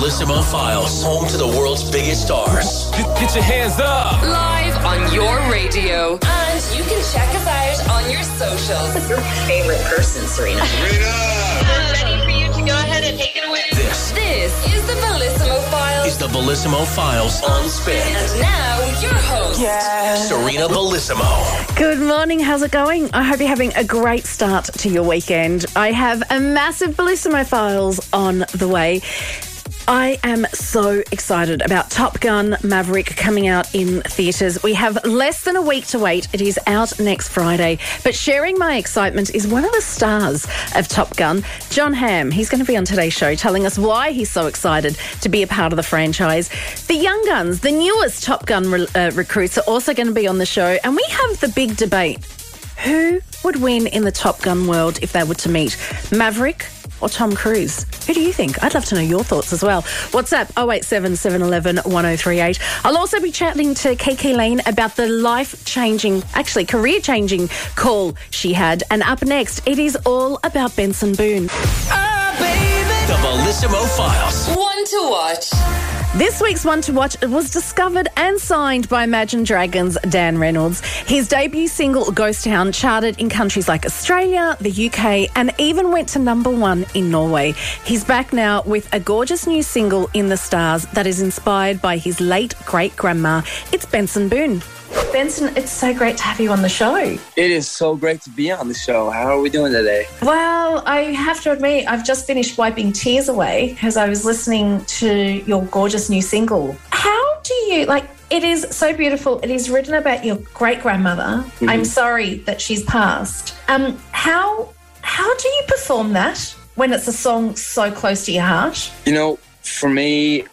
Bellissimo Files, home to the world's biggest stars. Get your hands up. Live on your radio. And you can check us out on your socials. Your favorite person, Serena. I'm ready for you to go ahead and take it away. This is the Bellissimo Files. Is the Bellissimo Files on Spin. And now, your host, Serena Bellissimo. Good morning. How's it going? I hope you're having a great start to your weekend. I have a massive Bellissimo Files on the way. I am so excited about Top Gun Maverick coming out in theatres. We have less than a week to wait. It is out next Friday. But sharing my excitement is one of the stars of Top Gun, Jon Hamm. He's going to be on today's show telling us why he's so excited to be a part of the franchise. The Young Guns, the newest Top Gun recruits, are also going to be on the show. And we have the big debate. Who would win in the Top Gun world if they were to meet? Maverick or Tom Cruise? Who do you think? I'd love to know your thoughts as well. WhatsApp 087 711 1038. I'll also be chatting to Kiki Lane about the life-changing, actually career-changing call she had. And up next, it is all about Benson Boone. The Bellissimo Files. One to watch. This week's One to Watch was discovered and signed by Imagine Dragons' Dan Reynolds. His debut single, Ghost Town, charted in countries like Australia, the UK, and even went to #1 in Norway. He's back now with a gorgeous new single, In the Stars, that is inspired by his late great-grandma. It's Benson Boone. Benson, it's so great to have you on the show. It is so great to be on the show. How are we doing today? Well, I have to admit, I've just finished wiping tears away as I was listening to your gorgeous new single. How do you, it is so beautiful. It is written about your great-grandmother. Mm-hmm. I'm sorry that she's passed. How do you perform that when it's a song so close to your heart? You know, for me,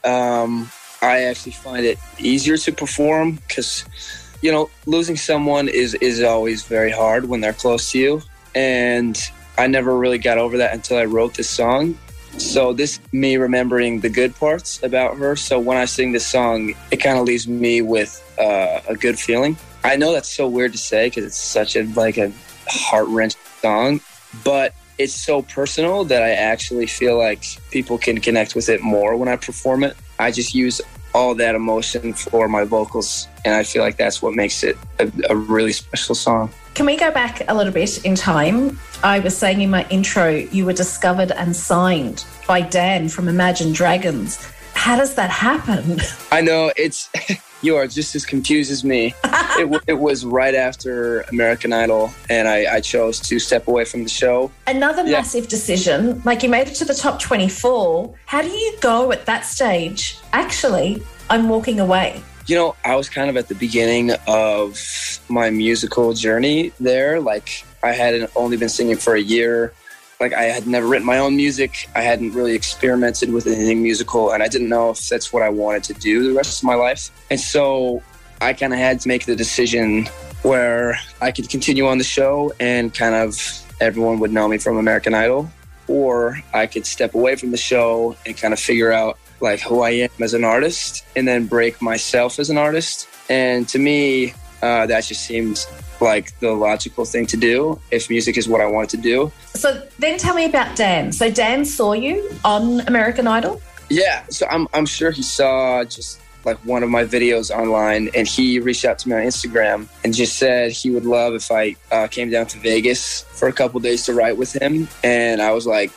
I actually find it easier to perform because, you know, losing someone is always very hard when they're close to you. And I never really got over that until I wrote this song. So this me remembering the good parts about her. So when I sing this song, it kind of leaves me with a good feeling. I know that's so weird to say because it's such a heart-wrenching song, but it's so personal that I actually feel like people can connect with it more when I perform it. I just use all that emotion for my vocals, and I feel like that's what makes it a really special song. Can we go back a little bit in time? I was saying in my intro, you were discovered and signed by Dan from Imagine Dragons. How does that happen? I know, you are just as confused as me. It was right after American Idol, and I chose to step away from the show. Another massive decision. You made it to the top 24. How do you go at that stage? Actually, I'm walking away. You know, I was kind of at the beginning of my musical journey there. I hadn't only been singing for a year. I had never written my own music. I hadn't really experimented with anything musical, and I didn't know if that's what I wanted to do the rest of my life. And so I kind of had to make the decision where I could continue on the show and kind of everyone would know me from American Idol, or I could step away from the show and kind of figure out who I am as an artist and then break myself as an artist. And to me, that just seemed like the logical thing to do if music is what I wanted to do. So then tell me about Dan. So Dan saw you on American Idol? Yeah, so I'm sure he saw just one of my videos online, and he reached out to me on Instagram and just said he would love if I came down to Vegas for a couple days to write with him. And I was like,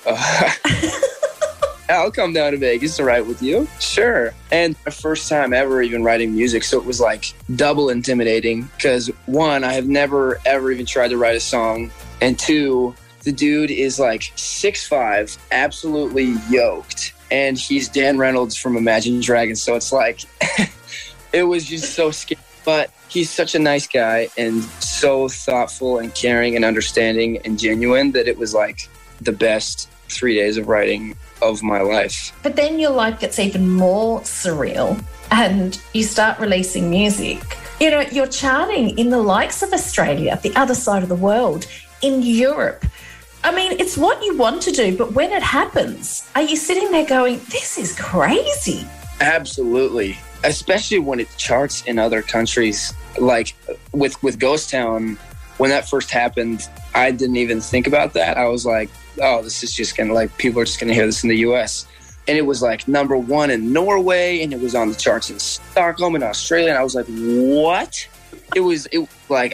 I'll come down to Vegas to write with you. Sure. And my first time ever even writing music. So it was double intimidating because one, I have never ever even tried to write a song. And two, the dude is 6'5", absolutely yoked. And he's Dan Reynolds from Imagine Dragons. So it's it was just so scary. But he's such a nice guy and so thoughtful and caring and understanding and genuine that it was the best 3 days of writing of my life. But then your life gets even more surreal and you start releasing music. You know, you're charting in the likes of Australia, the other side of the world, in Europe. I mean, it's what you want to do, but when it happens, are you sitting there going, this is crazy? Absolutely. Especially when it charts in other countries. With Ghost Town, when that first happened, I didn't even think about that. I was like, oh, this is just going to, people are just going to hear this in the U.S. and it was like #1 in Norway, and it was on the charts in Stockholm and Australia. And I was like, what? It was the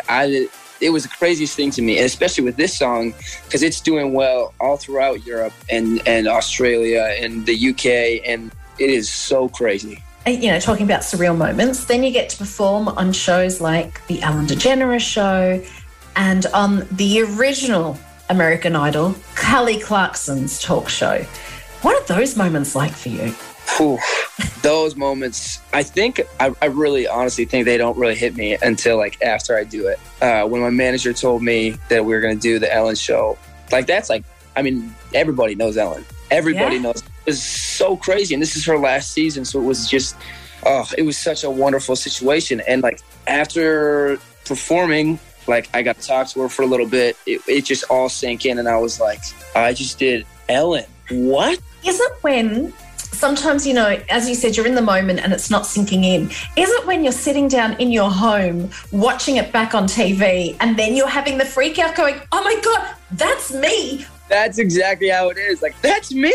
craziest thing to me, and especially with this song, because it's doing well all throughout Europe and Australia and the UK, and it is so crazy. You know, talking about surreal moments, then you get to perform on shows like the Ellen DeGeneres Show and on the original American Idol, Kelly Clarkson's talk show. What are those moments like for you? Whew, those moments, I think, I really honestly think they don't really hit me until like after I do it. When my manager told me that we were going to do the Ellen show, like that's like, I mean, everybody knows Ellen. Everybody knows. It was so crazy. And this is her last season. So it was just, it was such a wonderful situation. And like after performing, like I got to talk to her for a little bit. It just all sank in. And I was like, I just did Ellen. What? Is it when sometimes, you know, as you said, you're in the moment and it's not sinking in? Is it when you're sitting down in your home watching it back on TV and then you're having the freak out going, oh my God, that's me? That's exactly how it is. Like, that's me.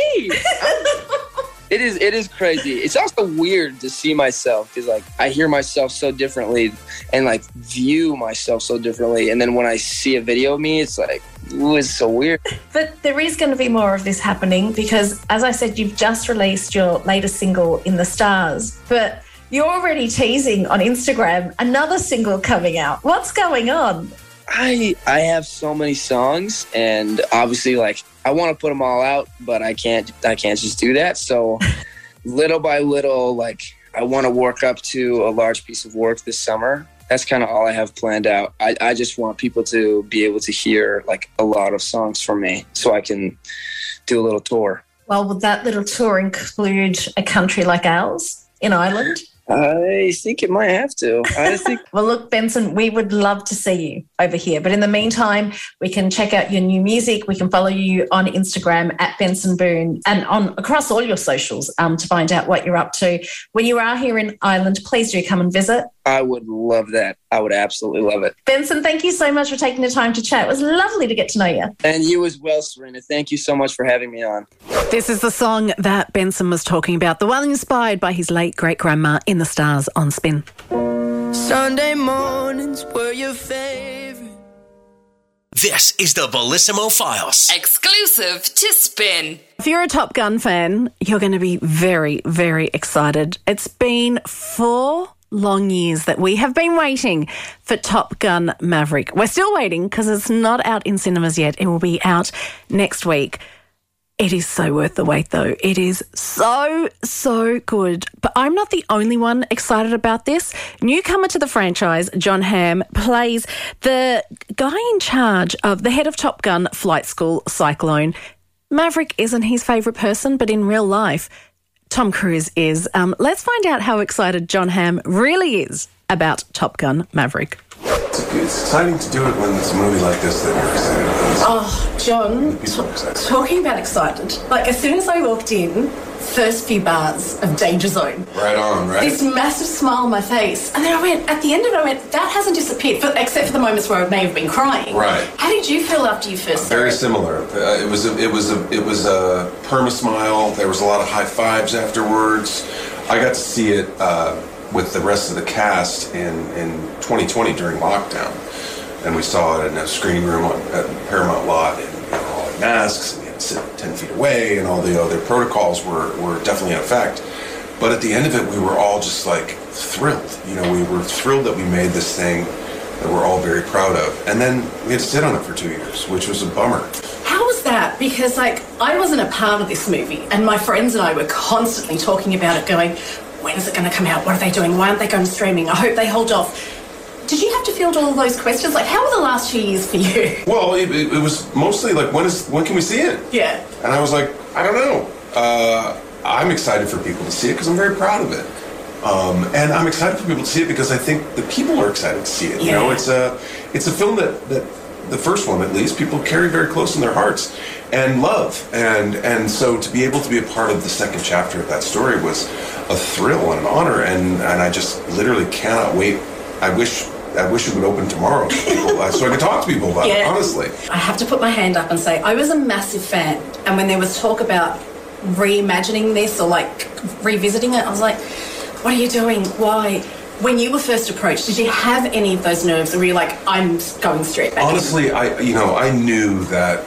It is crazy. It's also weird to see myself because, like, I hear myself so differently and, like, view myself so differently. And then when I see a video of me, it's like, ooh, it's so weird. But there is going to be more of this happening because, as I said, you've just released your latest single, In the Stars. But you're already teasing on Instagram another single coming out. What's going on? I have so many songs, and obviously, like, I want to put them all out, but I can't just do that. So little by little, like, I want to work up to a large piece of work this summer. That's kind of all I have planned out. I just want people to be able to hear, like, a lot of songs from me so I can do a little tour. Well, would that little tour include a country like ours in Ireland? I think it might have to. Well, look, Benson, we would love to see you over here. But in the meantime, we can check out your new music. We can follow you on Instagram at Benson Boone and on across all your socials to find out what you're up to. When you are here in Ireland, please do come and visit. I would love that. I would absolutely love it. Benson, thank you so much for taking the time to chat. It was lovely to get to know you. And you as well, Serena. Thank you so much for having me on. This is the song that Benson was talking about, the one inspired by his late great-grandma, In the Stars on Spin. Sunday mornings were your favorite. This is the Bellissimo Files. Exclusive to Spin. If you're a Top Gun fan, you're going to be very, very excited. It's been 4 long years that we have been waiting for Top Gun Maverick. We're still waiting because it's not out in cinemas yet. It will be out next week. It is so worth the wait, though. It is so, so good. But I'm not the only one excited about this. Newcomer to the franchise, Jon Hamm, plays the guy in charge of the head of Top Gun Flight School, Cyclone. Maverick isn't his favourite person, but in real life, Tom Cruise is. Let's find out how excited Jon Hamm really is about Top Gun Maverick. It's exciting to do it when it's a movie like this that you're excited about. Oh, John, talking about excited. Like, as soon as I walked in, first few bars of Danger Zone. Right on, right? This massive smile on my face. And then I went, at the end of it, that hasn't disappeared, except for the moments where I may have been crying. Right. How did you feel after you first saw it? Very similar. It was a perma-smile. There was a lot of high fives afterwards. I got to see it with the rest of the cast in 2020 during lockdown. And we saw it in a screening room at Paramount Lot, and all in masks, and we had to sit 10 feet away, and all the other protocols were definitely in effect. But at the end of it, we were all just like thrilled. You know, we were thrilled that we made this thing that we're all very proud of. And then we had to sit on it for 2 years, which was a bummer. How was that? Because, like, I wasn't a part of this movie, and my friends and I were constantly talking about it, going, when is it going to come out? What are they doing? Why aren't they going streaming? I hope they hold off. Did you have to field all of those questions? Like, how were the last 2 years for you? Well, it was mostly like, when can we see it? Yeah. And I was like, I don't know. I'm excited for people to see it because I'm very proud of it. And I'm excited for people to see it because I think the people are excited to see it. Yeah. You know, it's a film that the first one, at least, people carry very close in their hearts and love. And so to be able to be a part of the second chapter of that story was a thrill and an honor. And I just literally cannot wait. I wish it would open tomorrow so I could talk to people about it, honestly. I have to put my hand up and say I was a massive fan. And when there was talk about reimagining this or like revisiting it? I was like, what are you doing? Why? When you were first approached, did you have any of those nerves, or were you like, I'm going straight back? Honestly, I knew that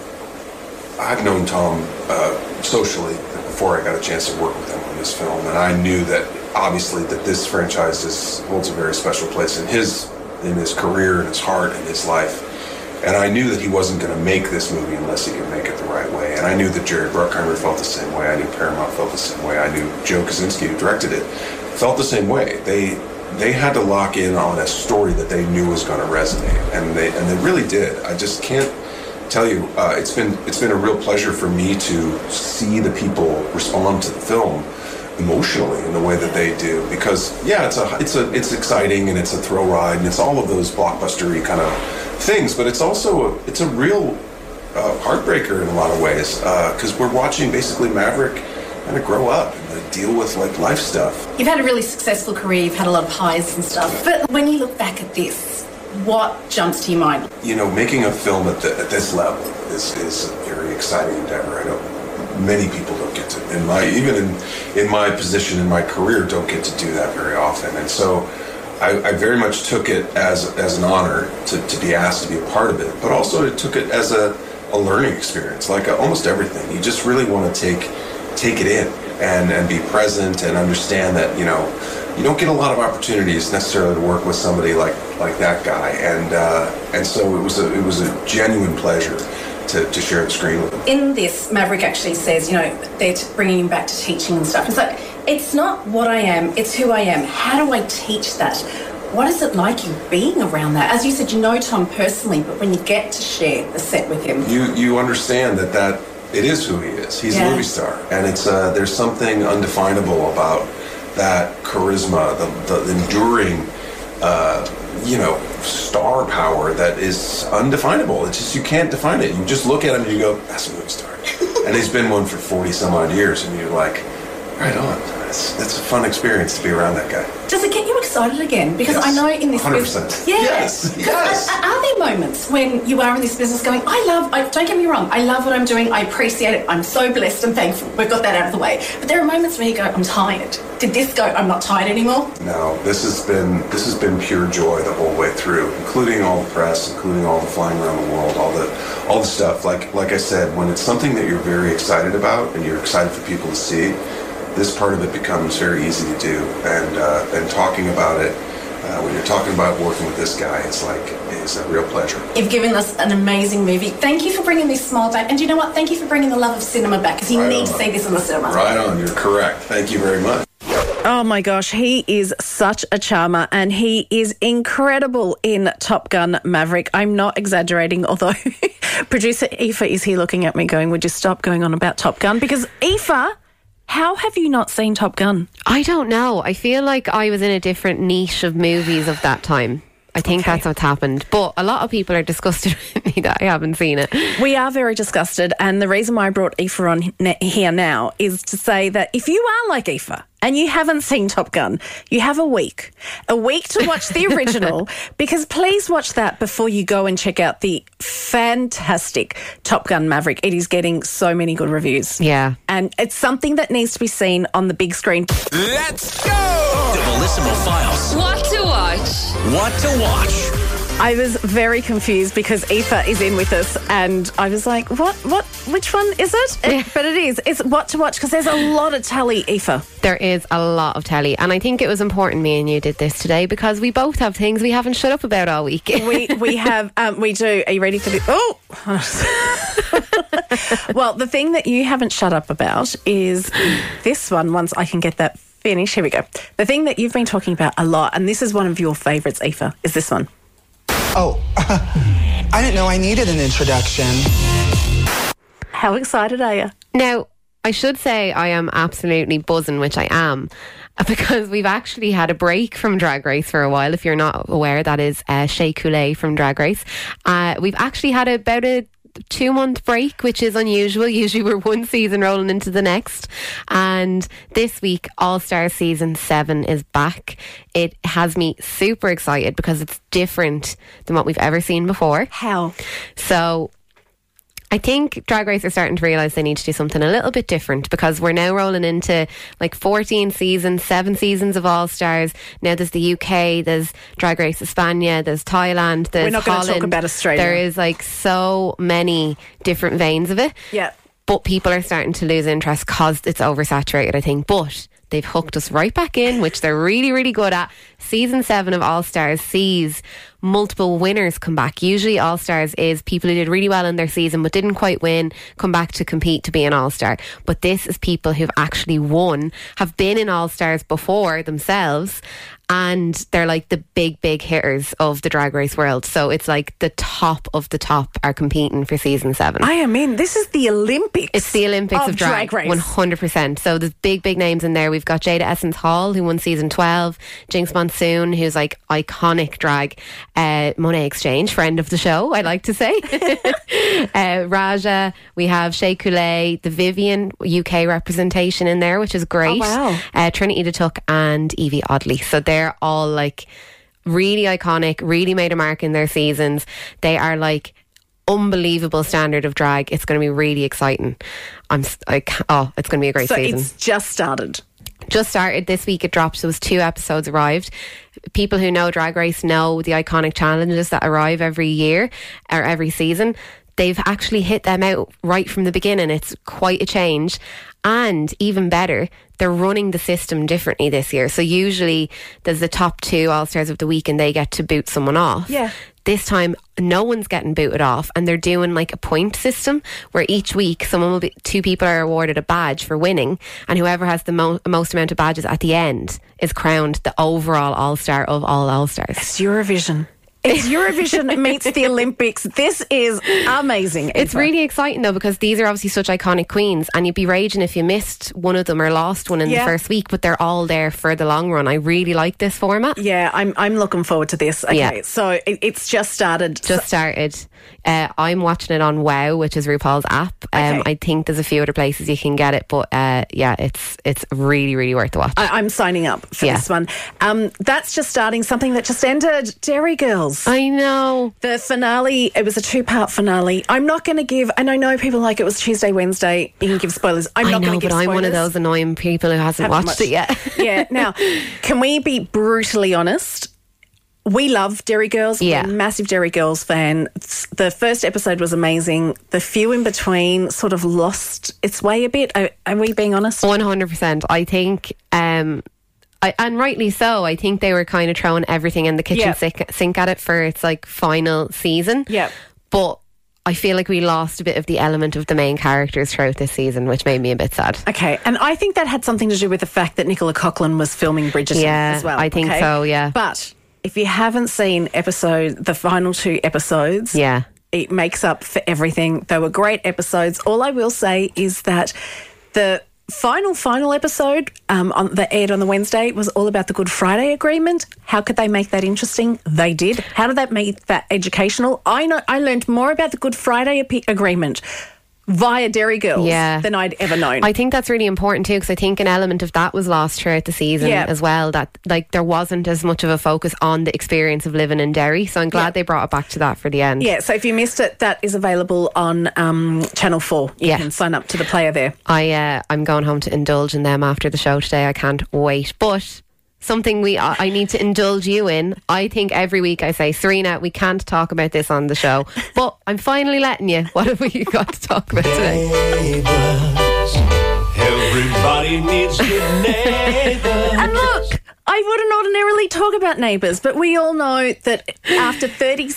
I've known Tom socially before I got a chance to work with him on this film, and I knew that obviously that this franchise holds a very special place in his career, in his heart, in his life. And I knew that he wasn't going to make this movie unless he could make it the right way. And I knew that Jerry Bruckheimer felt the same way. I knew Paramount felt the same way. I knew Joe Kosinski, who directed it, felt the same way. They had to lock in on a story that they knew was going to resonate, and they really did. I just can't tell you. It's been a real pleasure for me to see the people respond to the film emotionally in the way that they do, because it's exciting and it's a thrill ride and it's all of those blockbustery kind of things, but it's also it's a real heartbreaker in a lot of ways, because we're watching basically Maverick kind of grow up and deal with like life stuff. You've had a really successful career, you've had a lot of highs and stuff, but when you look back at this, what jumps to your mind? Making a film at this level is a very exciting endeavor. I know many people don't get to, even in my position in my career, don't get to do that very often. And so I very much took it as an honor to be asked to be a part of it, but also I took it as a learning experience, like almost everything. You just really want to take it in and be present and understand that, you don't get a lot of opportunities necessarily to work with somebody like that guy. And so it was a genuine pleasure to share the screen with him. In this, Maverick actually says, they're bringing him back to teaching and stuff. It's like, it's not what I am, it's who I am. How do I teach that? What is it like you being around that? As you said, you know Tom personally, but when you get to share the set with him, you understand that it is who he is. He's a movie star, and it's there's something undefinable about that charisma, the enduring, star power that is undefinable. It's just, you can't define it. You just look at him and you go, that's a movie star. And he's been one for 40 some odd years, and you're like, right on. That's a fun experience to be around that guy. Does it get you excited again? Because I know in this 100%. business... Yes. Are there moments when you are in this business going, don't get me wrong, I love what I'm doing, I appreciate it, I'm so blessed and thankful, we've got that out of the way. But there are moments where you go, I'm tired. Did this go, I'm not tired anymore? No, this has been pure joy the whole way through, including all the press, including all the flying around the world, all the stuff. Like I said, when it's something that you're very excited about and you're excited for people to see, this part of it becomes very easy to do, and talking about it, when you're talking about working with this guy, it's a real pleasure. You've given us an amazing movie. Thank you for bringing this smile back, and you know what? Thank you for bringing the love of cinema back, because you need to see this in the cinema. Right on, you're correct. Thank you very much. Oh my gosh, he is such a charmer, and he is incredible in Top Gun Maverick. I'm not exaggerating, although producer Aoife is here looking at me going, would you stop going on about Top Gun? Because Aoife, how have you not seen Top Gun? I don't know. I feel like I was in a different niche of movies of that time. I think that's what's happened. But a lot of people are disgusted with me that I haven't seen it. We are very disgusted. And the reason why I brought Aoife on here now is to say that if you are like Aoife and you haven't seen Top Gun, you have a week to watch the original, because please watch that before you go and check out the fantastic Top Gun Maverick. It is getting so many good reviews. Yeah. And it's something that needs to be seen on the big screen. Let's go! The Bellissimo Files. What to watch? What to watch? I was very confused because Aoife is in with us, and I was like, which one is it? But it is. It's what to watch, because there's a lot of telly, Aoife. There is a lot of telly, and I think it was important me and you did this today, because we both have things we haven't shut up about all week. We have, we do. Are you ready for this? Oh! Well, the thing that you haven't shut up about is this one, once I can get that finished. Here we go. The thing that you've been talking about a lot, and this is one of your favourites, Aoife, is this one. Oh, I didn't know I needed an introduction. How excited are you? Now, I should say I am absolutely buzzing, which I am, because we've actually had a break from Drag Race for a while. If you're not aware, that is Shea Coulee from Drag Race. We've actually had about a 2-month break, which is unusual. Usually we're one season rolling into the next, and this week All Star Season 7 is back. It has me super excited because it's different than what we've ever seen before. How? So I think Drag Race are starting to realise they need to do something a little bit different, because we're now rolling into like 14 seasons, 7 seasons of All Stars. Now there's the UK, there's Drag Race España, there's Thailand, there's We're not going to talk about Australia. There is like so many different veins of it. Yeah. But people are starting to lose interest because it's oversaturated, I think. But they've hooked us right back in, which they're really, really good at. Season 7 of All Stars sees multiple winners come back. Usually All Stars is people who did really well in their season but didn't quite win, come back to compete to be an All Star. But this is people who've actually won, have been in All Stars before themselves, and they're like the big hitters of the Drag Race world. So it's like the top of the top are competing for season 7. I mean, this is the Olympics. It's the Olympics of drag Race. 100%. So there's big names in there. We've got Jada Essence Hall, who won season 12, Jinx Monsoon, who's like iconic drag, Monet Exchange, friend of the show, I like to say. Raja, we have Shea Coulee, the Vivian UK representation in there, which is great. Oh, wow. Trinity DeTuck and Evie Oddly. So they're all like really iconic, really made a mark in their seasons. They are like unbelievable standard of drag. It's going to be really exciting. It's going to be a great season. So it's just started. Just started this week. It dropped. There was 2 episodes arrived. People who know Drag Race know the iconic challenges that arrive every year or every season. They've actually hit them out right from the beginning. It's quite a change. And even better, they're running the system differently this year. So usually there's the top 2 All-Stars of the week and they get to boot someone off. Yeah. This time, no one's getting booted off, and they're doing like a point system where each week 2 people are awarded a badge for winning, and whoever has the most amount of badges at the end is crowned the overall All-Star of all All-Stars. It's Eurovision. It's Eurovision meets the Olympics. This is amazing. It's really exciting though, because these are obviously such iconic queens, and you'd be raging if you missed one of them or lost one in the first week, but they're all there for the long run. I really like this format. Yeah, I'm looking forward to this. Okay, so it's just started. I'm watching it on WOW, which is RuPaul's app. I think there's a few other places you can get it, but it's really, really worth the watch. I'm signing up for this one. That's just starting. Something that just ended, Dairy Girls. I know. The finale, it was a 2-part finale. I'm not going to give, and I know people like it was Tuesday, Wednesday, you can give spoilers. I'm not going to give spoilers. I'm one of those annoying people who hasn't watched it yet. Yeah, now, can we be brutally honest? We love Dairy Girls. Yeah. We're a massive Dairy Girls fan. The first episode was amazing. The few in between sort of lost its way a bit. Are we being honest? 100%. I think... and rightly so. I think they were kind of throwing everything in the kitchen sink at it for its like final season. Yeah. But I feel like we lost a bit of the element of the main characters throughout this season, which made me a bit sad. Okay, and I think that had something to do with the fact that Nicola Coughlan was filming Bridgerton as well. I think so, yeah. But if you haven't seen the final 2 episodes, it makes up for everything. They were great episodes. All I will say is that the final episode that aired on the Wednesday was all about the Good Friday Agreement. How could they make that interesting? They did. How did that make that educational? I learned more about the Good Friday Agreement via Dairy Girls than I'd ever known. I think that's really important too, because I think an element of that was lost throughout the season as well, that like there wasn't as much of a focus on the experience of living in Derry, so I'm glad they brought it back to that for the end. Yeah, so if you missed it, that is available on Channel 4. You can sign up to the player there. I'm going home to indulge in them after the show today. I can't wait. But something I need to indulge you in. I think every week I say, Serena, we can't talk about this on the show, but I'm finally letting you. What have we got to talk about today? Neighbors. Everybody needs good neighbors. And look, I wouldn't ordinarily talk about Neighbours, but we all know that after 30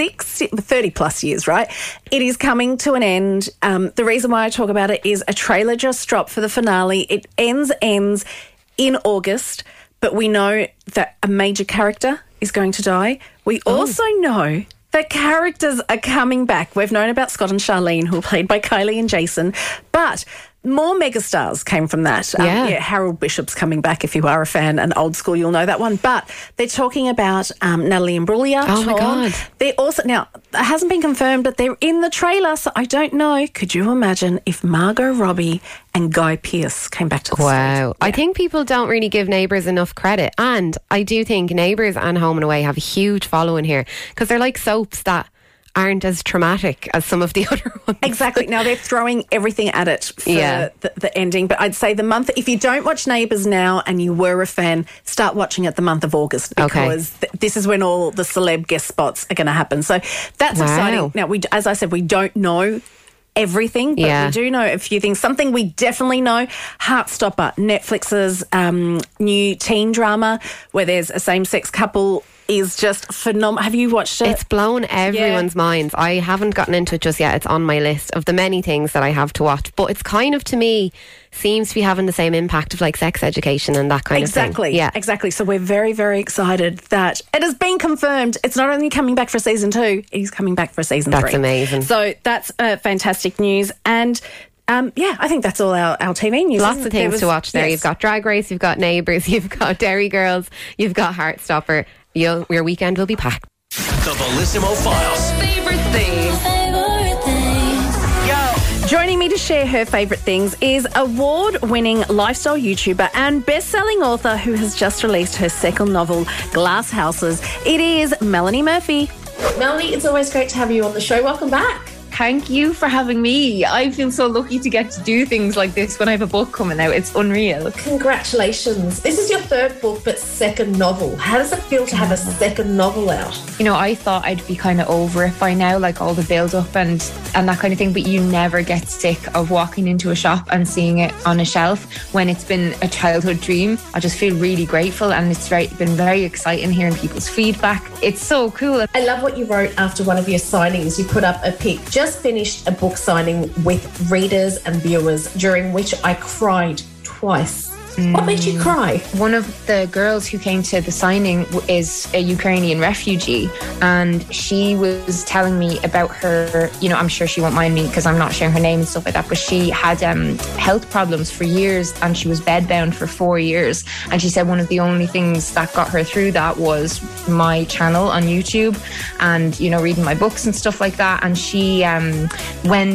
plus years, right, it is coming to an end. The reason why I talk about it is a trailer just dropped for the finale. It ends in August. But we know that a major character is going to die. We also know that characters are coming back. We've known about Scott and Charlene, who are played by Kylie and Jason, but more megastars came from that. Harold Bishop's coming back. If you are a fan and old school, you'll know that one. But they're talking about Natalie Imbruglia. Oh, my God. They're also, now, it hasn't been confirmed, but they're in the trailer, so I don't know. Could you imagine if Margot Robbie and Guy Pearce came back to the Wow. I think people don't really give Neighbours enough credit. And I do think Neighbours and Home and Away have a huge following here, because they're like soaps that aren't as traumatic as some of the other ones. Exactly. Now they're throwing everything at it for the ending. But I'd say the month, if you don't watch Neighbours now and you were a fan, start watching it the month of August, because this is when all the celeb guest spots are going to happen. So that's exciting. Now, as I said, we don't know everything, but we do know a few things. Something we definitely know, Heartstopper, Netflix's new teen drama where there's a same-sex couple, is just phenomenal. Have you watched it? It's blown everyone's minds. I haven't gotten into it just yet. It's on my list of the many things that I have to watch. But it's kind of, to me, seems to be having the same impact of like sex education and that kind of thing. Yeah, exactly. So we're very, very excited that it has been confirmed. It's not only coming back for season 2, it's coming back for season 3. That's amazing. So that's fantastic news. And I think that's all our TV news. Lots of things to watch there. You've got Drag Race, you've got Neighbours, you've got Derry Girls, you've got Heartstopper. Your weekend will be packed. The Bellissimo Files. Favorite things. Joining me to share her favourite things is award-winning lifestyle YouTuber and best-selling author who has just released her second novel, Glass Houses. It is Melanie Murphy. Melanie, it's always great to have you on the show. Welcome back. Thank you for having me. I feel so lucky to get to do things like this when I have a book coming out. It's unreal. Congratulations. This is your third book, but second novel. How does it feel to have a second novel out? You know, I thought I'd be kind of over it by now, like all the build-up and that kind of thing, but you never get sick of walking into a shop and seeing it on a shelf when it's been a childhood dream. I just feel really grateful, and it's been very exciting hearing people's feedback. It's so cool. I love what you wrote after one of your signings. You put up a pic. Just finished a book signing with readers and viewers, during which I cried twice. What made you cry? One of the girls who came to the signing is a Ukrainian refugee, and she was telling me about her, you know, I'm sure she won't mind me because I'm not sharing her name and stuff like that, but she had health problems for years, and she was bedbound for 4 years. And she said one of the only things that got her through that was my channel on YouTube and, you know, reading my books and stuff like that. And she, when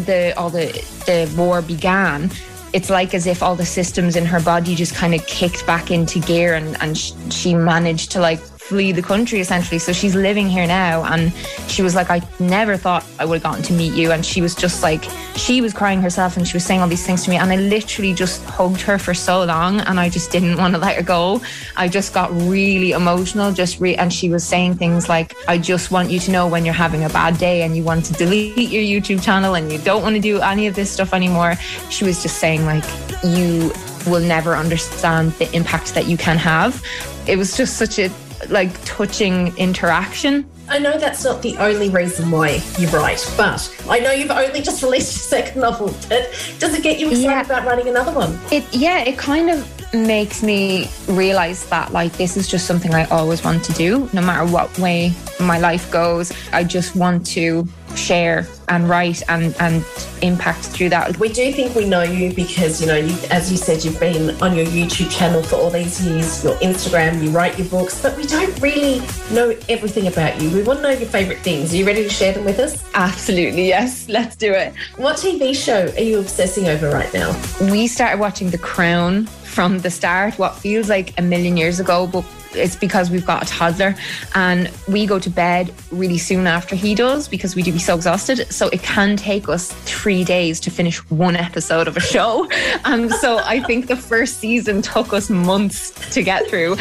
the war began, it's like as if all the systems in her body just kind of kicked back into gear, and she managed to like flee the country essentially. So she's living here now, and she was like, I never thought I would have gotten to meet you. And she was just like, she was crying herself and she was saying all these things to me, and I literally just hugged her for so long, and I just didn't want to let her go. I just got really emotional, and she was saying things like, I just want you to know when you're having a bad day and you want to delete your YouTube channel and you don't want to do any of this stuff anymore. She was just saying like, you will never understand the impact that you can have. It was just such a touching interaction. I know that's not the only reason why you write, but I know you've only just released your second novel. Does it get you excited about writing another one? It kind of makes me realise that like this is just something I always want to do, no matter what way my life goes. I just want to share and write and impact through that. We do think we know you because, you know, as you said, you've been on your YouTube channel for all these years, your Instagram, you write your books, but we don't really know everything about you. We want to know your favourite things. Are you ready to share them with us? Absolutely, yes. Let's do it. What TV show are you obsessing over right now? We started watching The Crown from the start, what feels like a million years ago, but it's because we've got a toddler and we go to bed really soon after he does because we do be so exhausted. So it can take us 3 days to finish one episode of a show. So I think the first season took us months to get through.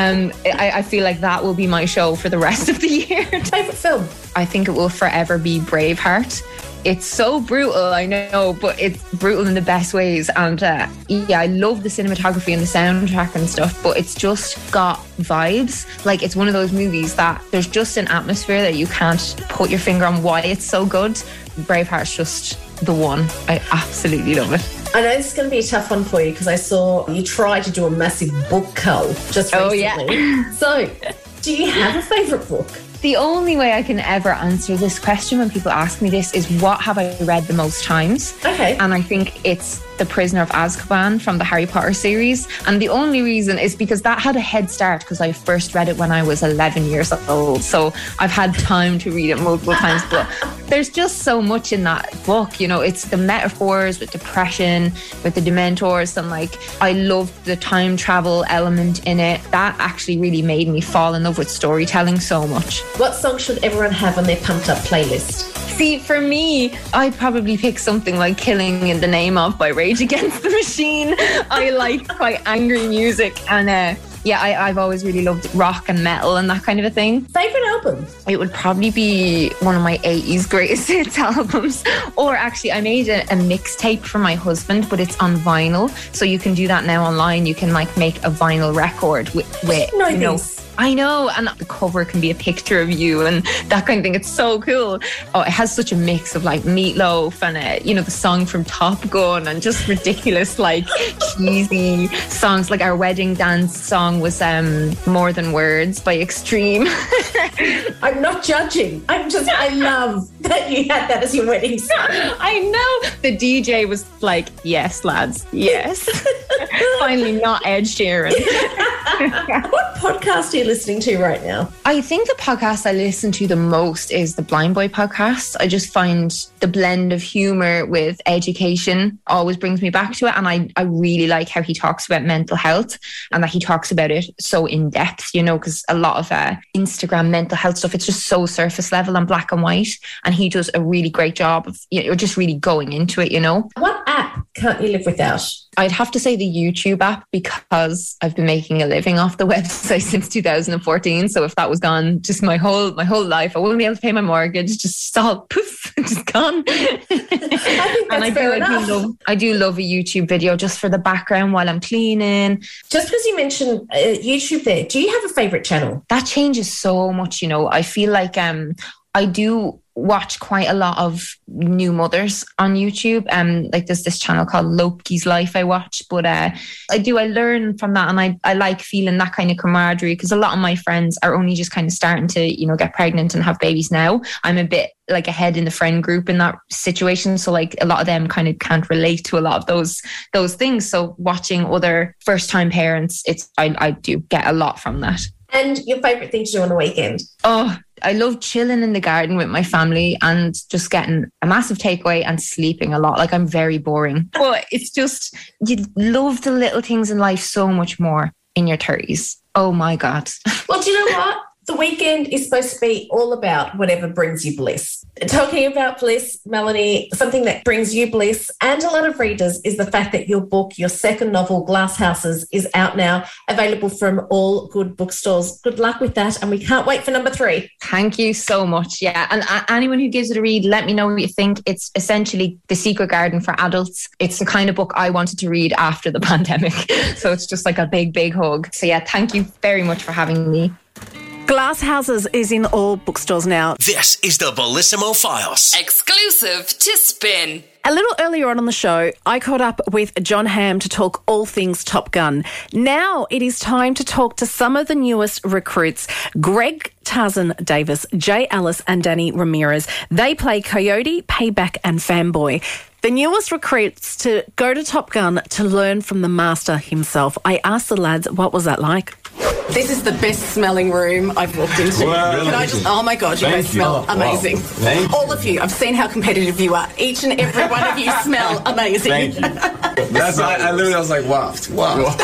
I feel like that will be my show for the rest of the year. Favourite film? I think it will forever be Braveheart. It's so brutal, I know, but it's brutal in the best ways. And I love the cinematography and the soundtrack and stuff, but it's just got vibes. Like, it's one of those movies that there's just an atmosphere that you can't put your finger on why it's so good. Braveheart's just the one. I absolutely love it. I know this is going to be a tough one for you because I saw you try to do a massive book cull just recently. Oh, yeah. So, do you have a favourite book? The only way I can ever answer this question when people ask me this is what have I read the most times? Okay. And I think it's The Prisoner of Azkaban from the Harry Potter series. And the only reason is because that had a head start because I first read it when I was 11 years old. So I've had time to read it multiple times. But There's just so much in that book, you know. It's the metaphors with depression, with the Dementors, and like I loved the time travel element in it. That actually really made me fall in love with storytelling so much. What song should everyone have on their pumped up playlist? See, for me, I'd probably pick something like Killing in the Name Of by Rage Against the Machine. I like quite angry music, and I've always really loved rock and metal and that kind of a thing. Favourite album? It would probably be one of my 80s greatest hits albums. Or actually, I made a mixtape for my husband, but it's on vinyl. So you can do that now online. You can like make a vinyl record with you know. I know, and the cover can be a picture of you and that kind of thing. It's so cool. Oh, it has such a mix of like Meatloaf and, you know, the song from Top Gun and just ridiculous, like cheesy songs. Like our wedding dance song was More Than Words by Extreme. I'm not judging. I love that you had that as your wedding song. I know. The DJ was like, yes, lads, yes. Finally not Ed Sheeran. What podcast are you listening to right now? I think the podcast I listen to the most is the Blind Boy podcast. I just find the blend of humor with education always brings me back to it. And I really like how he talks about mental health and that he talks about it so in depth, you know, because a lot of Instagram mental health stuff, it's just so surface level and black and white. And he does a really great job of, you know, just really going into it, you know. What app can't you live without? I'd have to say the YouTube app, because I've been making a living off the website since 2014. So if that was gone, just my whole life, I wouldn't be able to pay my mortgage. Just all poof, just gone. I think that's fair enough. I do love a YouTube video just for the background while I'm cleaning. Just because you mentioned YouTube there, do you have a favourite channel? That changes so much, you know. I feel like I do watch quite a lot of new mothers on YouTube. Like there's this channel called Loki's Life I watch, but I learn from that, and I like feeling that kind of camaraderie, because a lot of my friends are only just kind of starting to, you know, get pregnant and have babies now. I'm a bit like ahead in the friend group in that situation, so like a lot of them kind of can't relate to a lot of those things. So watching other first time parents, I do get a lot from that. And your favourite thing to do on the weekend? Oh, I love chilling in the garden with my family and just getting a massive takeaway and sleeping a lot. Like, I'm very boring. But it's just, you love the little things in life so much more in your 30s. Oh my God. Well, do you know what? The weekend is supposed to be all about whatever brings you bliss. Talking about bliss, Melanie, something that brings you bliss and a lot of readers is the fact that your book, your second novel, Glass Houses, is out now, available from all good bookstores. Good luck with that, and we can't wait for number 3. Thank you so much. Yeah, and anyone who gives it a read, let me know what you think. It's essentially The Secret Garden for adults. It's the kind of book I wanted to read after the pandemic. So it's just like a big, big hug. So yeah, thank you very much for having me. Glass Houses is in all bookstores now. This is the Bellissimo Files. Exclusive to Spin. A little earlier on the show, I caught up with Jon Hamm to talk all things Top Gun. Now it is time to talk to some of the newest recruits, Greg Tarzan Davis, Jay Ellis and Danny Ramirez. They play Coyote, Payback and Fanboy. The newest recruits to go to Top Gun to learn from the master himself. I asked the lads, what was that like? This is the best smelling room I've walked into. Wow. Can I just, oh my God, you guys smell amazing. Thank you. All of you, I've seen how competitive you are. Each and every one of you smell amazing. Thank you. I was like, wow.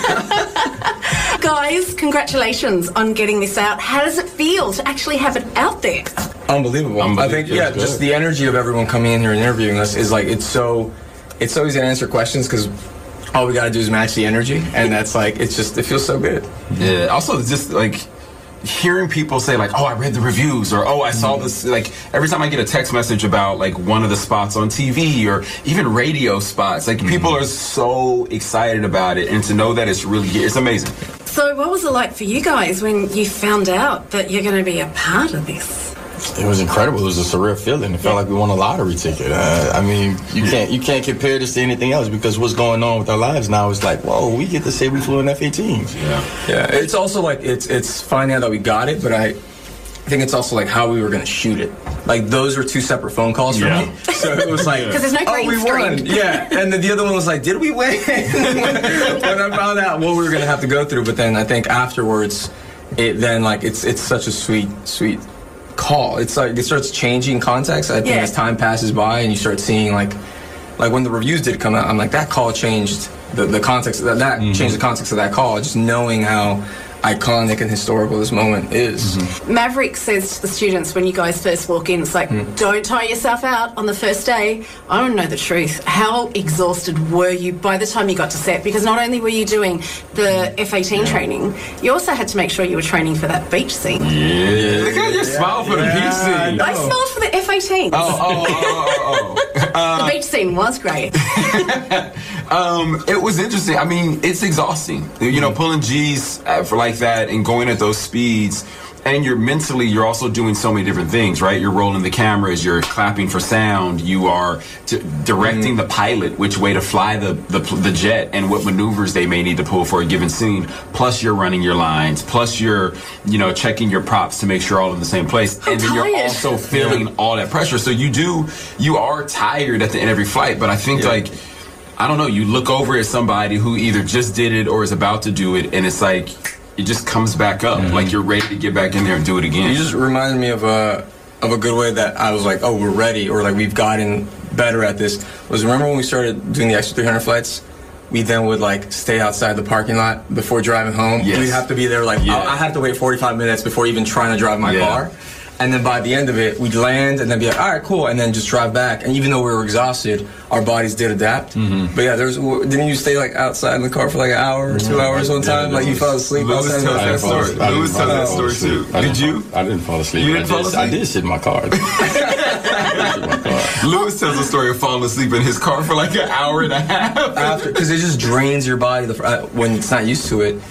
Guys, congratulations on getting this out. How does it feel to actually have it out there? Unbelievable. I think, just the energy of everyone coming in here and interviewing us is like, it's so easy to answer questions because all we got to do is match the energy, and that's like, it feels so good. Yeah, also just like hearing people say like, oh, I read the reviews, or oh, I saw this, like every time I get a text message about like one of the spots on TV or even radio spots, like people are so excited about it, and to know that it's amazing. So what was it like for you guys when you found out that you're going to be a part of this? It was incredible. It was a surreal feeling. It felt like we won a lottery ticket. I mean, you can't compare this to anything else, because what's going on with our lives now is like, whoa, we get to say we flew in F-18s. Yeah. It's also like it's finding out that we got it, but I think it's also like how we were going to shoot it. Like those were 2 separate phone calls for me. So it was like, because there's no green we won. Yeah, and then the other one was like, did we win? when I found out what we were going to have to go through, but then I think afterwards, it's such a sweet call. It's like it starts changing context. I think as time passes by and you start seeing like when the reviews did come out, I'm like, that call changed the context. That changed the context of that call. Just knowing how iconic and historical this moment is. Maverick says to the students when you guys first walk in, it's like, don't tire yourself out on the first day. I don't know the truth. How exhausted were you by the time you got to set? Because not only were you doing the F-18 training, you also had to make sure you were training for that beach scene. Yeah. Look at your smile for the beach scene. I smiled for the F-18. The beach scene was great. It was interesting. I mean, it's exhausting. You know, pulling G's for like that and going at those speeds. And you're also doing so many different things, right? You're rolling the cameras, you're clapping for sound, you are directing the pilot which way to fly the jet and what maneuvers they may need to pull for a given scene. Plus you're running your lines, plus you're, checking your props to make sure all in the same place. And then you're also feeling all that pressure. So you are tired at the end of every flight, but I think I don't know, you look over at somebody who either just did it or is about to do it, and it's like, it just comes back up. Like you're ready to get back in there and do it again. You just reminded me of a good way that I was like, oh, we're ready, or like we've gotten better at this. Remember when we started doing the extra 300 flights? We then would like stay outside the parking lot before driving home. Yes. We'd have to be there I had to wait 45 minutes before even trying to drive my car. And then by the end of it, we'd land and then be like, all right, cool, and then just drive back. And even though we were exhausted, our bodies did adapt. But yeah, didn't you stay like outside in the car for like an hour or 2 hours one time? Like you fell asleep outside in the car? Lewis tells that story too. Did you? I didn't fall asleep. You didn't fall asleep? I did sit in my car. Lewis tells a story of falling asleep in his car for like an hour and a half. Because it just drains your body when it's not used to it.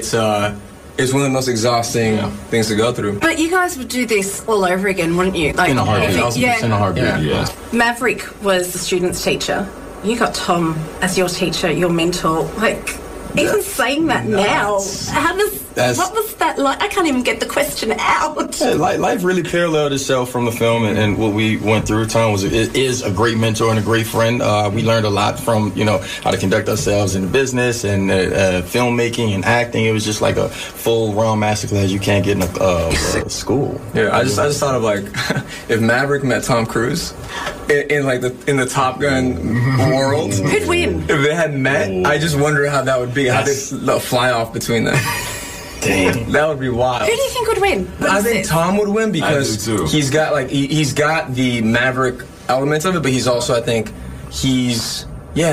It's one of the most exhausting things to go through. But you guys would do this all over again, wouldn't you? Like, in a heartbeat. In a heartbeat, yeah. Maverick was the student's teacher. You got Tom as your teacher, your mentor. Like, even saying that now, what was that like? I can't even get the question out. Yeah, life really paralleled itself from the film, and what we went through. Tom is a great mentor and a great friend. We learned a lot from how to conduct ourselves in the business and filmmaking and acting. It was just like a full realm masterclass you can't get in a school. Yeah, I just thought of like if Maverick met Tom Cruise in the Top Gun world, who'd win? If they had met, I just wonder how that would be. How they fly off between them. Dang, that would be wild. Who do you think would win? I think Tom would win because he's got he's got the Maverick element of it, but he's also there's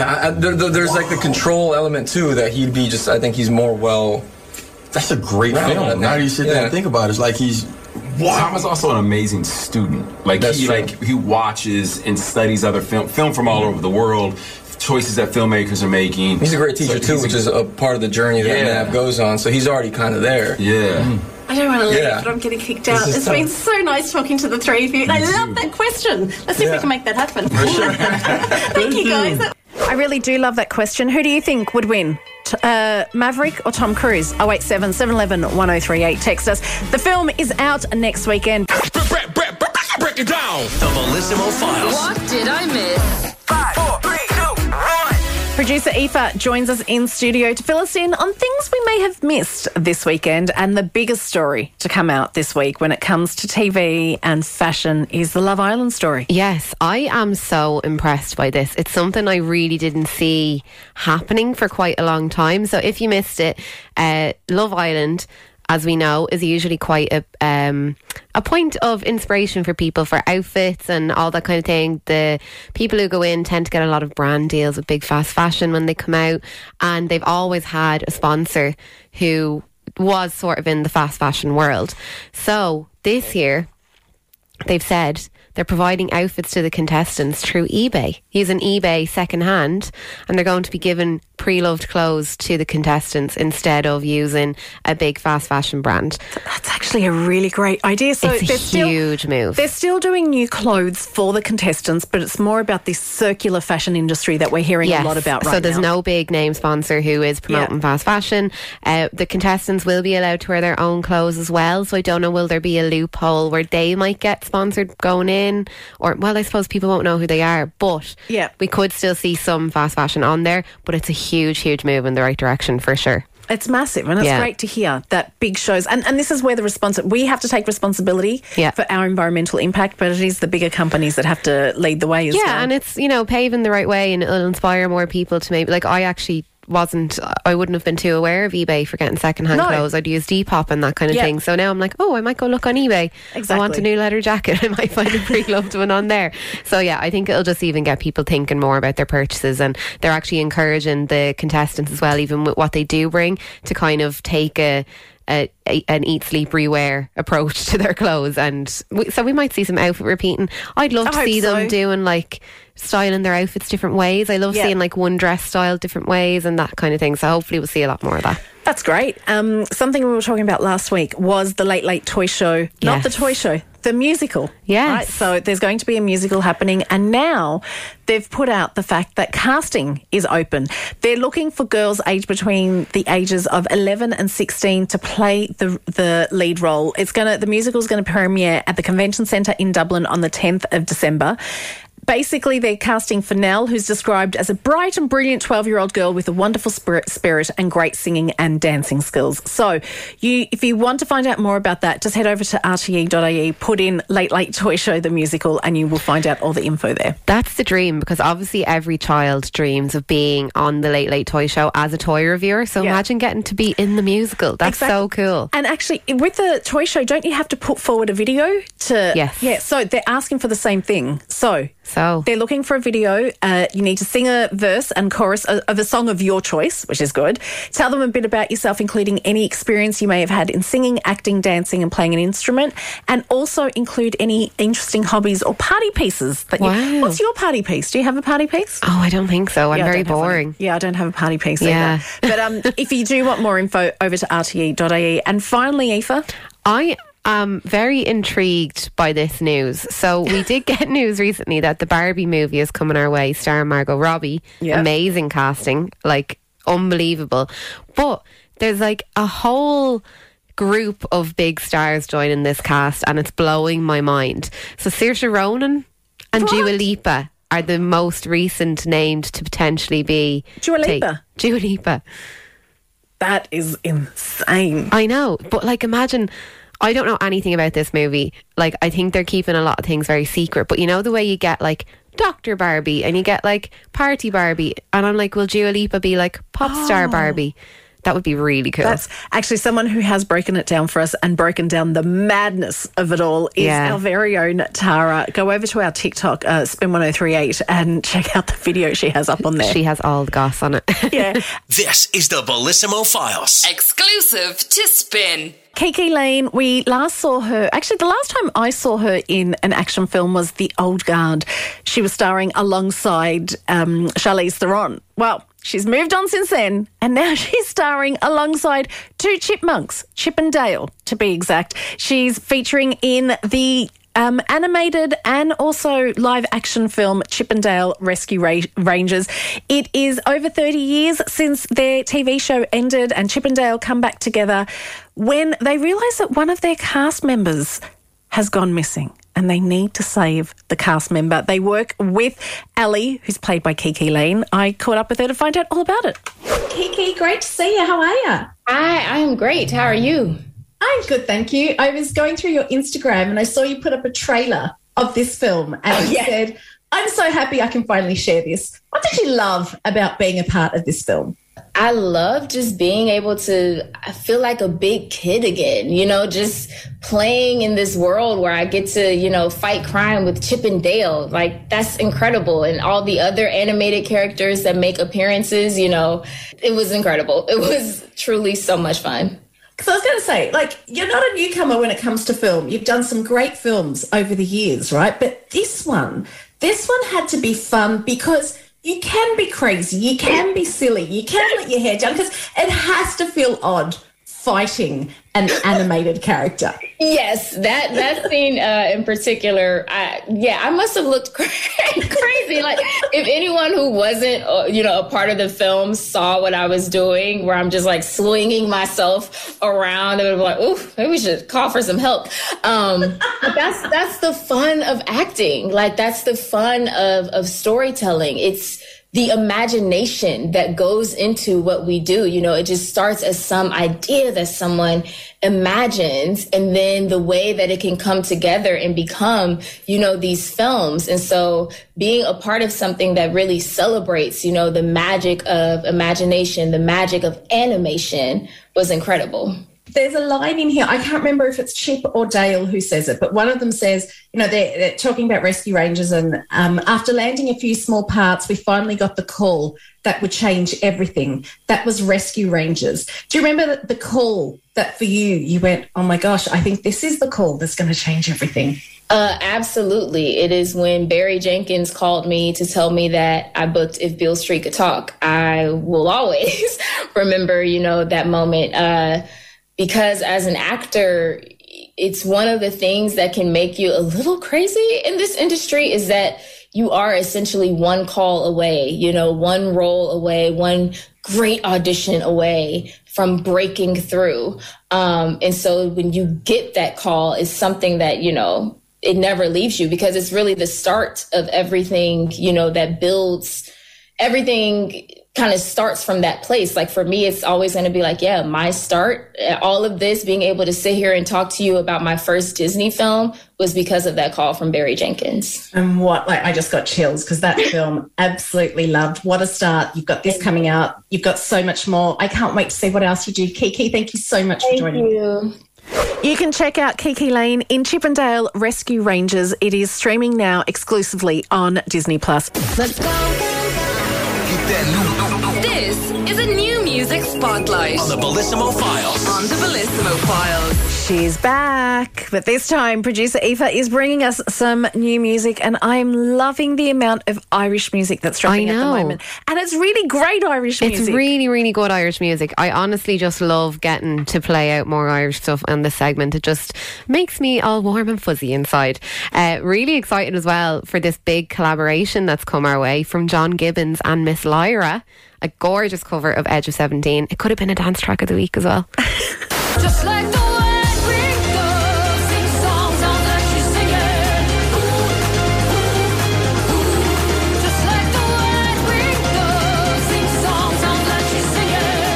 like the control element too that he'd be just. I think he's more well. That's a great film. Now you sit there and think about it, it's like he's. Wow. Tom is also an amazing student. Like he watches and studies other film from all over the world. Choices that filmmakers are making. He's a great teacher too, which is a part of the journey that Nav goes on. So he's already kind of there. Yeah. I don't want to leave, but I'm getting kicked out. It's been so nice talking to the three of you. I love that question. Let's see if we can make that happen. For sure. Thank you, guys. I really do love that question. Who do you think would win? Maverick or Tom Cruise? 087 711 1038. Text us. The film is out next weekend. Break it down. The Bellissimo Files. What did I miss? 5, 4, 3, 2, 1. Producer Aoife joins us in studio to fill us in on things we may have missed this weekend. And the biggest story to come out this week when it comes to TV and fashion is the Love Island story. Yes, I am so impressed by this. It's something I really didn't see happening for quite a long time. So if you missed it, Love Island, as we know, is usually quite a point of inspiration for people for outfits and all that kind of thing. The people who go in tend to get a lot of brand deals with big fast fashion when they come out, and they've always had a sponsor who was sort of in the fast fashion world. So this year, they've said they're providing outfits to the contestants through eBay, using eBay secondhand, and they're going to be giving pre-loved clothes to the contestants instead of using a big fast fashion brand. That's actually a really great idea. So it's a huge move. They're still doing new clothes for the contestants, but it's more about this circular fashion industry that we're hearing a lot about right now. So there's no big name sponsor who is promoting fast fashion. The contestants will be allowed to wear their own clothes as well. So I don't know, will there be a loophole where they might get sponsored going in? Or, well, I suppose people won't know who they are, but we could still see some fast fashion on there. But it's a huge move in the right direction for sure. It's massive, and it's great to hear that big shows. And this is where we have to take responsibility for our environmental impact, but it is the bigger companies that have to lead the way as well. Yeah, and it's, paving the right way, and it'll inspire more people to maybe, like, I wouldn't have been too aware of eBay for getting secondhand clothes. I'd use Depop and that kind of thing. So now I'm like, I might go look on eBay. Exactly. I want a new leather jacket. I might find a pre-loved one on there. So yeah, I think it'll just even get people thinking more about their purchases, and they're actually encouraging the contestants as well, even with what they do bring, to kind of take an eat, sleep, rewear approach to their clothes. And so we might see some outfit repeating. I'd love to see them doing like styling their outfits different ways. I love seeing like one dress styled different ways and that kind of thing. So hopefully we'll see a lot more of that. That's great. Something we were talking about last week was the Late Late Toy Show. Not the toy show, the musical. Yes. Right? So there's going to be a musical happening, and now they've put out the fact that casting is open. They're looking for girls aged between the ages of 11 and 16 to play the lead role. The musical's going to premiere at the Convention Centre in Dublin on the 10th of December. Basically, they're casting Fennell, who's described as a bright and brilliant 12-year-old girl with a wonderful spirit and great singing and dancing skills. So if you want to find out more about that, just head over to rte.ie, put in Late Late Toy Show, the musical, and you will find out all the info there. That's the dream, because obviously every child dreams of being on the Late Late Toy Show as a toy reviewer. So imagine getting to be in the musical. That's so cool. And actually, with the toy show, don't you have to put forward a video to... Yes. Yeah, so they're asking for the same thing. So they're looking for a video. You need to sing a verse and chorus of a song of your choice, which is good. Tell them a bit about yourself, including any experience you may have had in singing, acting, dancing and playing an instrument, and also include any interesting hobbies or party pieces. What's your party piece? Do you have a party piece? Oh, I don't think so. I'm very boring. I don't have a party piece either. But if you do want more info, over to rte.ie. And finally, Aoife, I'm very intrigued by this news. So we did get news recently that the Barbie movie is coming our way, starring Margot Robbie. Amazing casting, like unbelievable. But there's like a whole group of big stars joining this cast, and it's blowing my mind. So Saoirse Ronan and Dua Lipa are the most recent named to potentially be... Dua Lipa. That is insane. I know, but like imagine... I don't know anything about this movie. Like, I think they're keeping a lot of things very secret. But you know the way you get like Dr. Barbie and you get like Party Barbie, and I'm like, will Dua Lipa be like pop star Barbie? That would be really cool. That's actually someone who has broken it down for us and broken down the madness of it all is our very own Tara. Go over to our TikTok, Spin1038, and check out the video she has up on there. She has all the goss on it. This is the Bellissimo Files. Exclusive to Spin. KiKi Layne, we last saw her, actually the last time I saw her in an action film was The Old Guard. She was starring alongside Charlize Theron. Well, she's moved on since then, and now she's starring alongside two chipmunks, Chip and Dale, to be exact. She's featuring in the animated and also live action film Chip and Dale Rescue Rangers. It is over 30 years since their TV show ended, and Chip and Dale come back together when they realise that one of their cast members has gone missing and they need to save the cast member. They work with Ali, who's played by KiKi Layne. I caught up with her to find out all about it. KiKi, great to see you. How are you? I am great. How are you? I'm good, thank you. I was going through your Instagram and I saw you put up a trailer of this film and you said, I'm so happy I can finally share this. What did you love about being a part of this film? I love just being able to feel like a big kid again, you know, just playing in this world where I get to, you know, fight crime with Chip and Dale. Like, that's incredible. And all the other animated characters that make appearances, you know, it was incredible. It was truly so much fun. Because I was going to say, like, you're not a newcomer when it comes to film. You've done some great films over the years, right? But this one had to be fun because you can be crazy, you can be silly, you can let your hair down because it has to feel odd fighting an animated character. Yes, that scene in particular, I must have looked crazy. Like, if anyone who wasn't, a part of the film saw what I was doing, where I'm just like swinging myself around, and like, ooh, maybe we should call for some help. But that's the fun of acting. Like, that's the fun of storytelling. It's the imagination that goes into what we do. You know, it just starts as some idea that someone imagines, and then the way that it can come together and become, you know, these films. And so being a part of something that really celebrates, you know, the magic of imagination, the magic of animation was incredible. There's a line in here, I can't remember if it's Chip or Dale who says it, but one of them says, you know, they're talking about Rescue Rangers, and after landing a few small parts, we finally got the call that would change everything. That was Rescue Rangers. Do you remember the call that for you went, oh my gosh, I think this is the call that's going to change everything? Absolutely. It is when Barry Jenkins called me to tell me that I booked If Beale Street Could Talk. I will always remember, you know, that moment, because as an actor, it's one of the things that can make you a little crazy in this industry is that you are essentially one call away, you know, one role away, one great audition away from breaking through. And so when you get that call, it's something that, you know, it never leaves you, because it's really the start of everything, you know, that builds everything. Kind of starts from that place. Like for me, it's always going to be like, yeah, my start, all of this, being able to sit here and talk to you about my first Disney film was because of that call from Barry Jenkins. And I just got chills because that film absolutely loved. What a start. You've got this coming out. You've got so much more. I can't wait to see what else you do. Kiki, thank you so much for joining me. You can check out Kiki Lane in Chippendale Rescue Rangers. It is streaming now exclusively on Disney+. Let's go. This is a new music spotlight on the Bellissimo Files. On the Bellissimo Files. She's back, but this time producer Aoife is bringing us some new music, and I'm loving the amount of Irish music that's dropping at the moment. And it's really great Irish music. It's really, really good Irish music. I honestly just love getting to play out more Irish stuff on this segment. It just makes me all warm and fuzzy inside. Really excited as well for this big collaboration that's come our way from John Gibbons and Miss Lyra. A gorgeous cover of Edge of 17. It could have been a dance track of the week as well. Just like the wind we go, sing songs all that you sing it. Just like the wind we go, sing songs all that you sing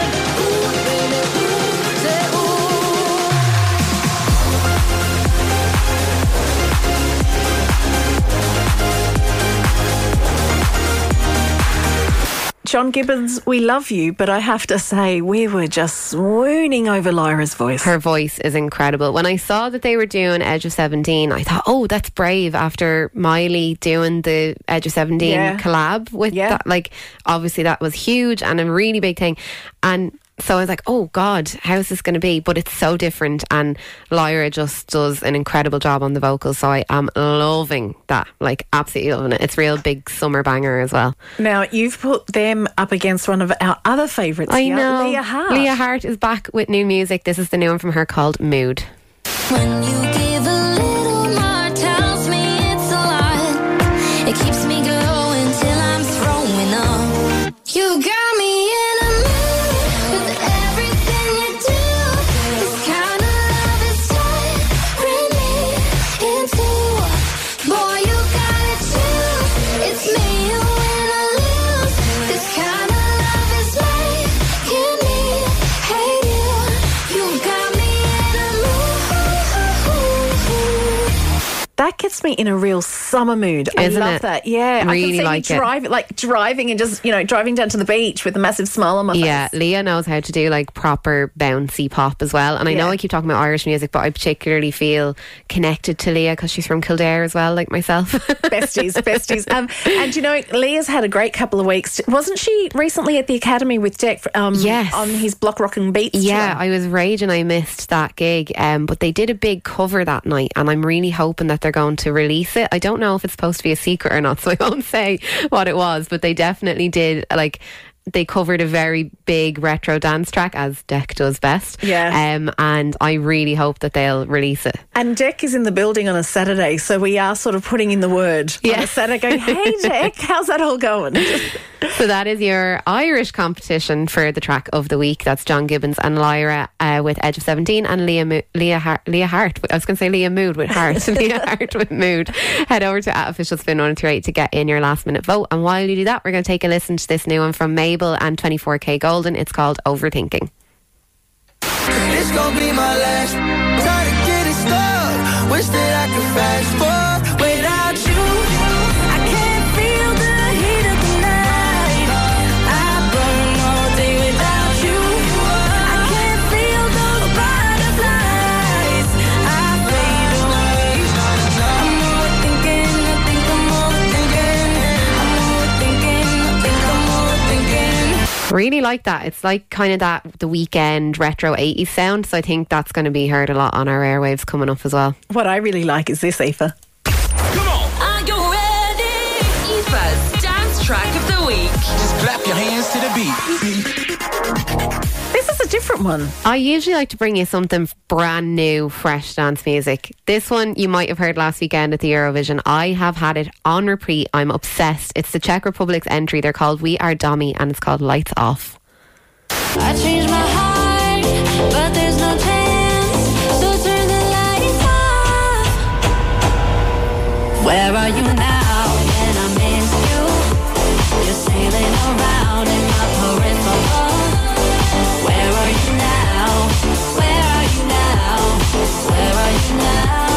John Gibbons, we love you, but I have to say, we were just swooning over Lyra's voice. Her voice is incredible. When I saw that they were doing Edge of 17, I thought, oh, that's brave after Miley doing the Edge of 17 collab with that. Like, obviously that was huge and a really big thing. And so I was like, oh God, how is this going to be? But it's so different, and Lyra just does an incredible job on the vocals. So I am loving that, like absolutely loving it. It's a real big summer banger as well. Now, you've put them up against one of our other favourites. I know. Leah Hart. Leah Hart is back with new music. This is the new one from her called Mood. When you give a little more, tells me it's a lot. It keeps me going till I'm throwing up. You got me in a mood with everything you do. This kind of love is tearing me in two. Boy, you gotta choose. It's me you win or lose. This kind of love is making me hate you. You got me in a mood. That gets me in a real summer mood. Isn't I love it? that. Yeah, Really I can see like you driving and just, driving down to the beach with a massive smile on my face. Yeah, Leah knows how to do like proper bouncy pop as well. And I know I keep talking about Irish music, but I particularly feel connected to Leah because she's from Kildare as well, like myself. Besties. And Leah's had a great couple of weeks. Wasn't she recently at the Academy with Deck yes. on his Block Rockin' Beats Yeah, tour? I was raging I missed that gig, but they did a big cover that night, and I'm really hoping that they're going to release it. I don't know if it's supposed to be a secret or not, so I won't say what it was, but they definitely did, like, they covered a very big retro dance track, as Deck does best. Yeah. And I really hope that they'll release it. And Deck is in the building on a Saturday, so we are sort of putting in the word on a Saturday going, hey Deck, how's that all going? So that is your Irish competition for the track of the week. That's John Gibbons and Lyra with Edge of 17 and Leah Hart. I was going to say Leah Mood with Heart. Leah Hart with Mood. Head over to @officialspin1038 to get in your last minute vote. And while you do that, we're going to take a listen to this new one from Mabel and 24K Golden. It's called Overthinking. This gon' be my last. Tired of getting stuck. Wish that I could fast forward without you. I can't feel the heat of the night. I burn all day without you. I can't feel those butterflies. I fade away. I'm overthinking. I think I'm overthinking. I'm overthinking. I think I'm overthinking. Really like that. It's like kind of that The Weeknd retro 80s sound. So I think that's going to be heard a lot on our airwaves coming up as well. What I really like is this, Aoife. Are you ready? Aoife's dance track of the week. Just clap your hands to the beat. This is a different one. I usually like to bring you something brand new, fresh dance music. This one you might have heard last weekend at the Eurovision. I have had it on repeat. I'm obsessed. It's the Czech Republic's entry. They're called We Are Domi and it's called Lights Off. I changed my heart, but there's no chance. So turn the lights off. Where are you now? When I miss you, you're sailing around in my peripheral. Where are you now? Where are you now? Where are you now?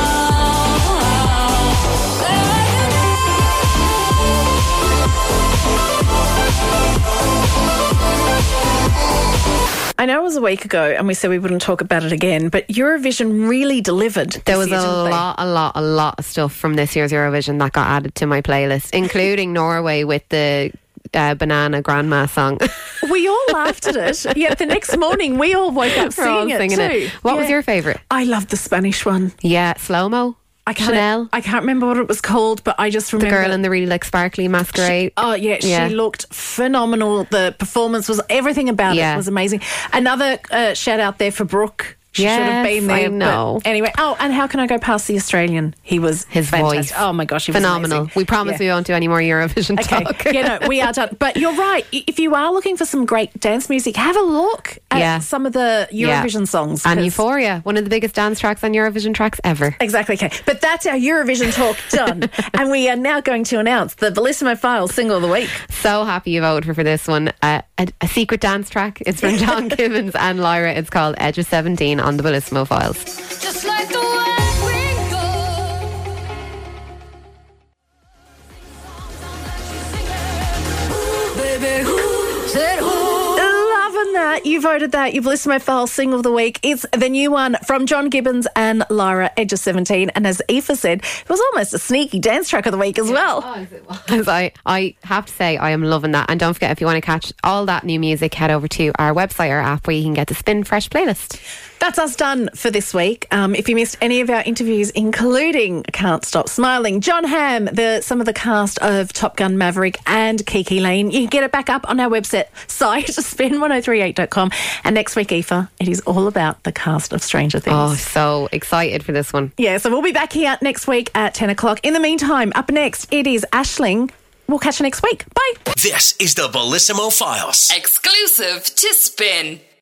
Where are you I know it was a week ago and we said we wouldn't talk about it again, but Eurovision really delivered. There was a lot of stuff from this year's Eurovision that got added to my playlist, including Norway with the Banana Grandma song. We all laughed at it. Yeah, the next morning we all woke up singing it too. What was your favourite? I loved the Spanish one. Yeah, Slow-Mo. Chanel. I can't remember what it was called, but I just remember the girl in the really sparkly masquerade. She looked phenomenal. The performance was everything about it was amazing. Another shout out there for Brooke. She should have been there. I know. Anyway, and how can I go past the Australian? His fantastic voice. Oh my gosh, he was phenomenal. amazing. We promise we won't do any more Eurovision talk. We are done. But you're right. If you are looking for some great dance music, have a look at some of the Eurovision songs. And Euphoria, one of the biggest dance tracks on Eurovision tracks ever. Exactly. Okay, but that's our Eurovision talk done, and we are now going to announce the Bellissimo Files single of the week. So happy you voted for this one. A secret dance track. It's from John Gibbons and Lyra. It's called Edge of 17 on the Bellissimo Files. just like the way we go. Ooh, baby, who said who? Loving that. You voted that. You've listened to my file single of the week. It's the new one from John Gibbons and Lyra, Edge of 17. And as Aoife said, it was almost a sneaky dance track of the week as well. I have to say, I am loving that. And don't forget, if you want to catch all that new music, head over to our website or app where you can get the Spin Fresh playlist. That's us done for this week. If you missed any of our interviews, including Can't Stop Smiling, John Hamm, some of the cast of Top Gun Maverick and Kiki Lane, you can get it back up on our website, spin1038.com. And next week, Aoife, it is all about the cast of Stranger Things. Oh, so excited for this one. Yeah, so we'll be back here next week at 10 o'clock. In the meantime, up next, it is Aisling. We'll catch you next week. Bye. This is the Bellissimo Files. Exclusive to Spin.